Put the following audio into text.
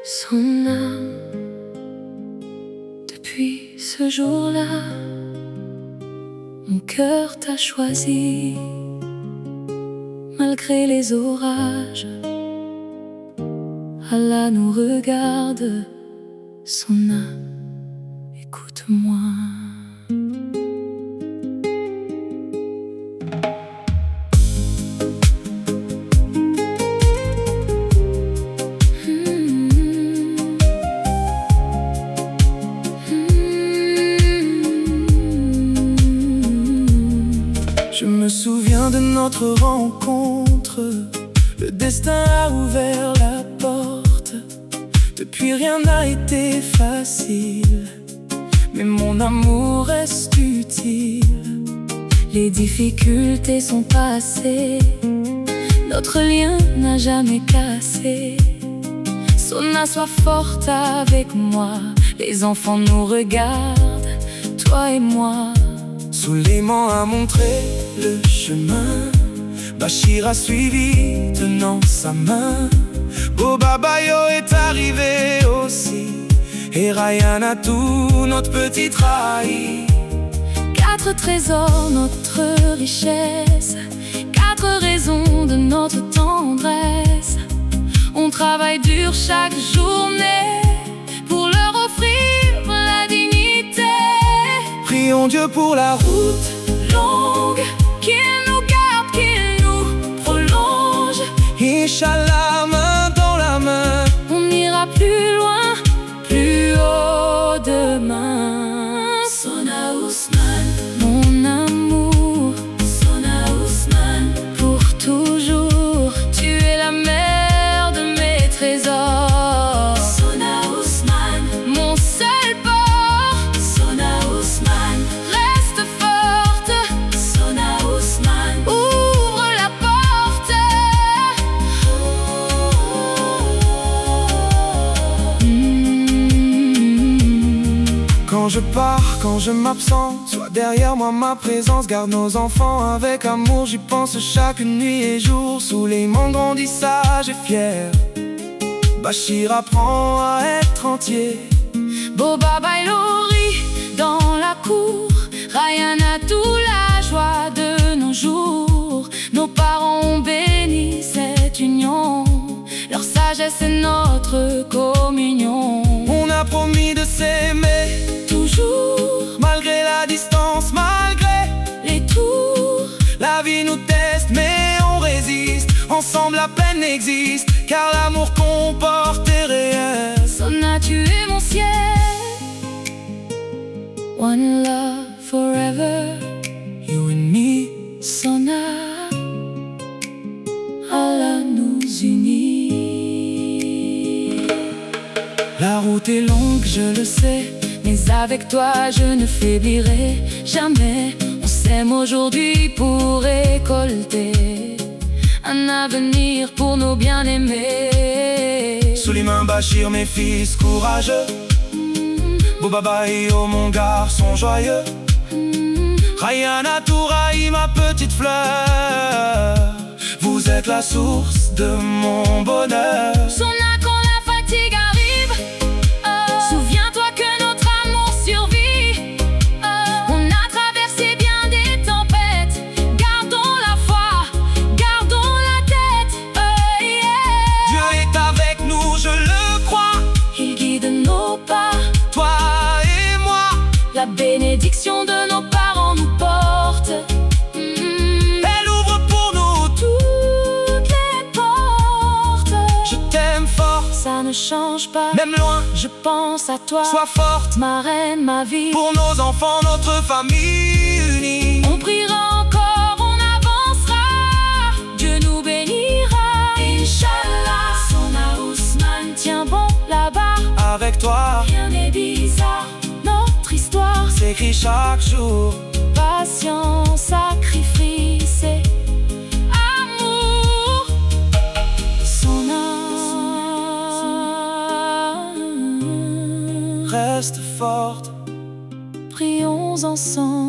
son âme. Depuis ce jour-là, mon cœur t'a choisi. Malgré les orages, Allah nous regarde. Son âme, écoute-moi. Je me souviens de notre rencontre. Le destin a ouvert la porte. Depuis rien n'a été facile, mais mon amour reste utile. Les difficultés sont passées, notre lien n'a jamais cassé. Sona, sois forte avec moi. Les enfants nous regardent, toi et moi. Souleymane a montré le chemin, Bachir a suivi tenant sa main. Boba Bayo est arrivé aussi, et Ryan a tout, notre petit trahi. 4 trésors, notre richesse, 4 raisons de notre tendresse. On travaille dur chaque journée pour leur offrir la dignité. Prions Dieu pour la route longue, qu'il nous garde, qu'il nous prolonge. Inch'Allah, main dans la main, on ira plus loin, plus haut demain. Sona Ousmane, mon amour. Sona Ousmane, pour toujours. Tu es la mère de mes trésors. Sona Ousmane, mon seul port. Sona Ousmane, reste forte. Sona Ousmane, ouvre la porte. Quand je pars, quand je m'absente, sois derrière moi, ma présence. Garde nos enfants avec amour, j'y pense chaque nuit et jour. Souleymane grandit sage et fier, Bachir apprend à être entier. Boba Bailori dans la cour, Ryan a tout la joie de nos jours. Nos parents ont béni cette union, leur sagesse est notre communion. On a promis de s'aimer toujours, malgré la distance, malgré les tours. La vie nous teste mais on résiste, ensemble la peine existe, car l'amour comporte est réel. Sona, tu es mon ciel. One love forever, you and me. Sona, Allah nous unit. La route est longue, je le sais, mais avec toi je ne faiblirai jamais. On s'aime aujourd'hui pour récolter un avenir pour nos bien-aimés. Souleymane, Bachir, mes fils courageux. Boba Bayo, mon garçon joyeux. Ryan a tout raï, ma petite fleur. Vous êtes la source de mon bonheur. Sona, quand la fatigue arrive, souviens-toi que notre amour survit. On a traversé bien des tempêtes, gardons la foi, gardons la tête. Dieu est avec nous, je le crois. Il guide nos pas, toi et moi. La bénédiction de nos parents nous porte. Elle ouvre pour nous toutes les portes. Je t'aime fort, ça ne change pas, même loin, je pense à toi. sois forte, ma reine, ma vie. pour nos enfants, notre famille unie. On priera encore, on avancera, Dieu nous bénira. Inch'Allah, Sona Ousmane tient bon là-bas. Avec toi, rien n'est bizarre, notre histoire s'écrit chaque jour. Patience, sacrifice et amour. Sona, reste forte, prions ensemble.